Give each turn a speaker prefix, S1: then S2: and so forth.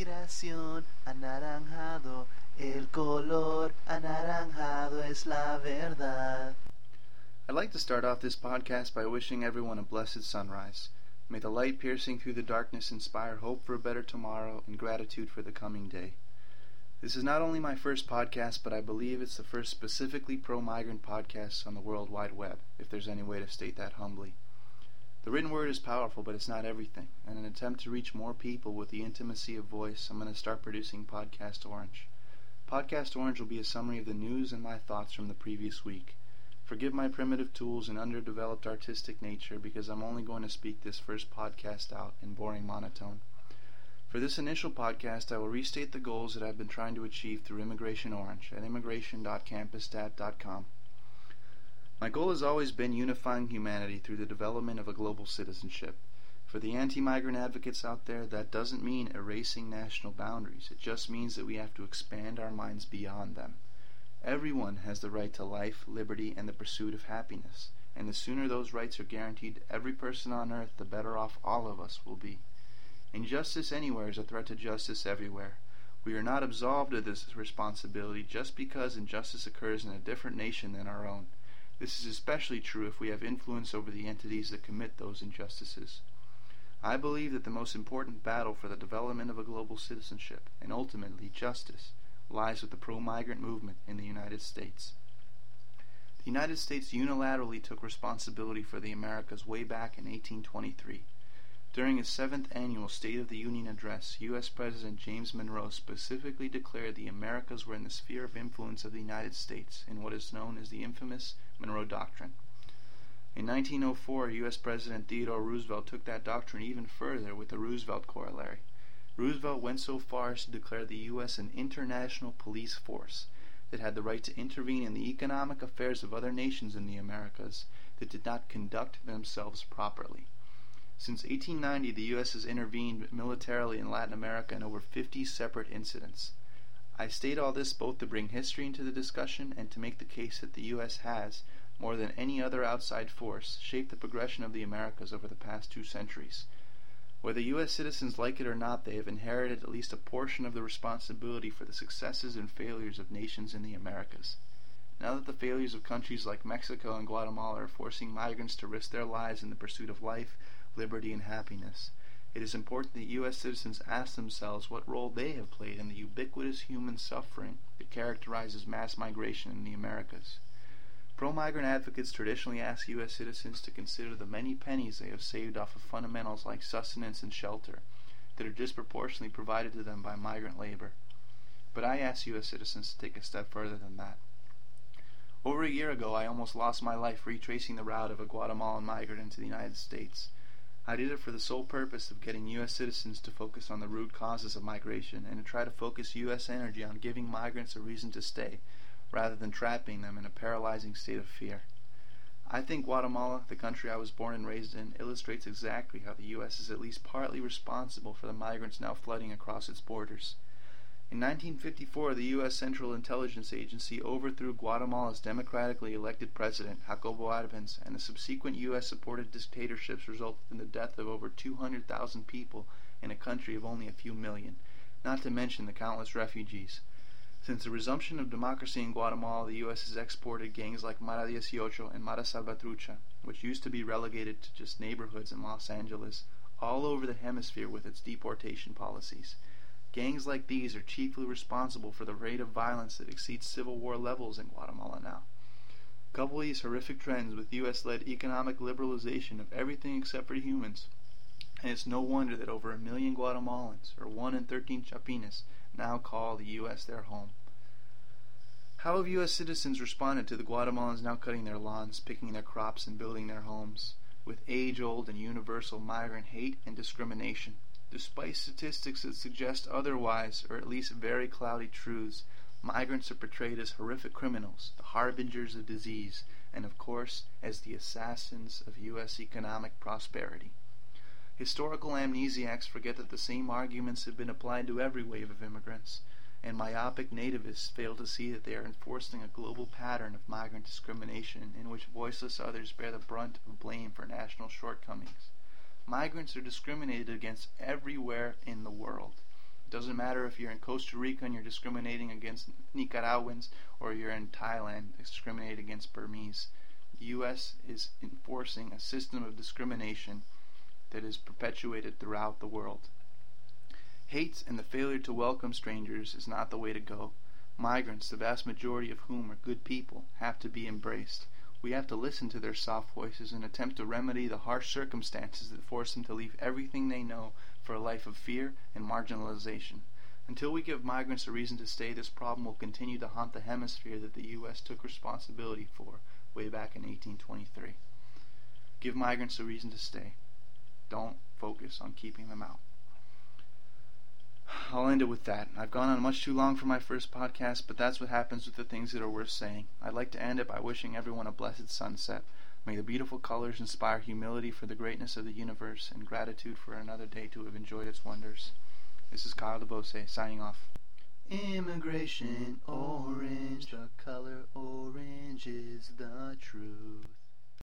S1: migración, anaranjado, el color anaranjado es la verdad.
S2: I'd like to start off this podcast by wishing everyone a blessed sunrise. May the light piercing through the darkness inspire hope for a better tomorrow and gratitude for the coming day. This is not only my first podcast, but I believe it's the first specifically pro-migrant podcast on the World Wide Web, if there's any way to state that humbly. The written word is powerful, but it's not everything. In an attempt to reach more people with the intimacy of voice, I'm going to start producing Podcast Orange. Podcast Orange will be a summary of the news and my thoughts from the previous week. Forgive my primitive tools and underdeveloped artistic nature because I'm only going to speak this first podcast out in boring monotone. For this initial podcast, I will restate the goals that I've been trying to achieve through Immigration Orange at immigration.campusstat.com. My goal has always been unifying humanity through the development of a global citizenship. For the anti-migrant advocates out there, that doesn't mean erasing national boundaries. It just means that we have to expand our minds beyond them. Everyone has the right to life, liberty, and the pursuit of happiness. And the sooner those rights are guaranteed to every person on earth, the better off all of us will be. Injustice anywhere is a threat to justice everywhere. We are not absolved of this responsibility just because injustice occurs in a different nation than our own. This is especially true if we have influence over the entities that commit those injustices. I believe that the most important battle for the development of a global citizenship, and ultimately justice, lies with the pro-migrant movement in the United States. The United States unilaterally took responsibility for the Americas way back in 1823. During his 7th annual State of the Union address, U.S. President James Monroe specifically declared the Americas were in the sphere of influence of the United States in what is known as the infamous Monroe Doctrine. In 1904, U.S. President Theodore Roosevelt took that doctrine even further with the Roosevelt Corollary. Roosevelt went so far as to declare the U.S. an international police force that had the right to intervene in the economic affairs of other nations in the Americas that did not conduct themselves properly. Since 1890, the U.S. has intervened militarily in Latin America in over 50 separate incidents. I state all this both to bring history into the discussion and to make the case that the U.S. has, more than any other outside force, shaped the progression of the Americas over the past 2 centuries. Whether U.S. citizens like it or not, they have inherited at least a portion of the responsibility for the successes and failures of nations in the Americas. Now that the failures of countries like Mexico and Guatemala are forcing migrants to risk their lives in the pursuit of life, liberty, and happiness, it is important that U.S. citizens ask themselves what role they have played in the ubiquitous human suffering that characterizes mass migration in the Americas. Pro-migrant advocates traditionally ask U.S. citizens to consider the many pennies they have saved off of fundamentals like sustenance and shelter that are disproportionately provided to them by migrant labor. But I ask U.S. citizens to take a step further than that. Over a year ago, I almost lost my life retracing the route of a Guatemalan migrant into the United States. I did it for the sole purpose of getting U.S. citizens to focus on the root causes of migration and to try to focus U.S. energy on giving migrants a reason to stay, rather than trapping them in a paralyzing state of fear. I think Guatemala, the country I was born and raised in, illustrates exactly how the U.S. is at least partly responsible for the migrants now flooding across its borders. In 1954, the U.S. Central Intelligence Agency overthrew Guatemala's democratically elected president, Jacobo Arbenz, and the subsequent U.S.-supported dictatorships resulted in the death of over 200,000 people in a country of only a few million, not to mention the countless refugees. Since the resumption of democracy in Guatemala, the U.S. has exported gangs like Mara 18 and Mara Salvatrucha, which used to be relegated to just neighborhoods in Los Angeles, all over the hemisphere with its deportation policies. Gangs like these are chiefly responsible for the rate of violence that exceeds Civil War levels in Guatemala now. Couple these horrific trends with U.S.-led economic liberalization of everything except for humans, and it's no wonder that over 1 million Guatemalans, or 1 in 13 Chapines, now call the U.S. their home. How have U.S. citizens responded to the Guatemalans now cutting their lawns, picking their crops, and building their homes, with age-old and universal migrant hate and discrimination? Despite statistics that suggest otherwise, or at least very cloudy truths, migrants are portrayed as horrific criminals, the harbingers of disease, and of course, as the assassins of U.S. economic prosperity. Historical amnesiacs forget that the same arguments have been applied to every wave of immigrants, and myopic nativists fail to see that they are enforcing a global pattern of migrant discrimination in which voiceless others bear the brunt of blame for national shortcomings. Migrants are discriminated against everywhere in the world. It doesn't matter if you're in Costa Rica and you're discriminating against Nicaraguans, or you're in Thailand discriminating against Burmese. The U.S. is enforcing a system of discrimination that is perpetuated throughout the world. Hate and the failure to welcome strangers is not the way to go. Migrants, the vast majority of whom are good people, have to be embraced. We have to listen to their soft voices and attempt to remedy the harsh circumstances that force them to leave everything they know for a life of fear and marginalization. Until we give migrants a reason to stay, this problem will continue to haunt the hemisphere that the U.S. took responsibility for way back in 1823. Give migrants a reason to stay. Don't focus on keeping them out. I'll end it with that. I've gone on much too long for my first podcast, but that's what happens with the things that are worth saying. I'd like to end it by wishing everyone a blessed sunset. May the beautiful colors inspire humility for the greatness of the universe and gratitude for another day to have enjoyed its wonders. This is Kyle DeBose signing off.
S1: Immigration orange, the color orange is the truth.